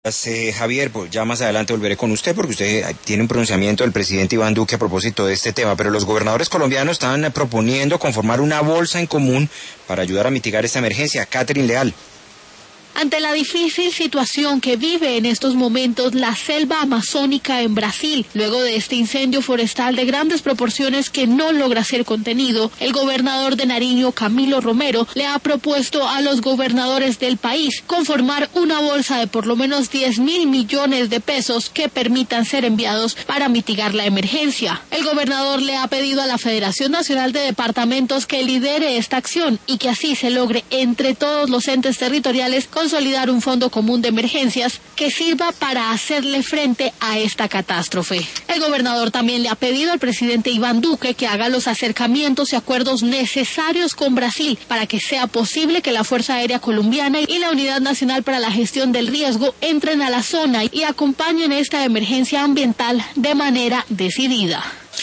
Javier, pues ya más adelante volveré con usted porque usted tiene un pronunciamiento del presidente Iván Duque a propósito de este tema, pero los gobernadores colombianos están proponiendo conformar una bolsa en común para ayudar a mitigar esta emergencia. Catherine Leal. Ante la difícil situación que vive en estos momentos la selva amazónica en Brasil, luego de este incendio forestal de grandes proporciones que no logra ser contenido, el gobernador de Nariño, Camilo Romero, le ha propuesto a los gobernadores del país conformar una bolsa de por lo menos 10.000 millones de pesos que permitan ser enviados para mitigar la emergencia. El gobernador le ha pedido a la Federación Nacional de Departamentos que lidere esta acción y que así se logre entre todos los entes territoriales consolidar un fondo común de emergencias que sirva para hacerle frente a esta catástrofe. El gobernador también le ha pedido al presidente Iván Duque que haga los acercamientos y acuerdos necesarios con Brasil para que sea posible que la Fuerza Aérea Colombiana y la Unidad Nacional para la Gestión del Riesgo entren a la zona y acompañen esta emergencia ambiental de manera decidida.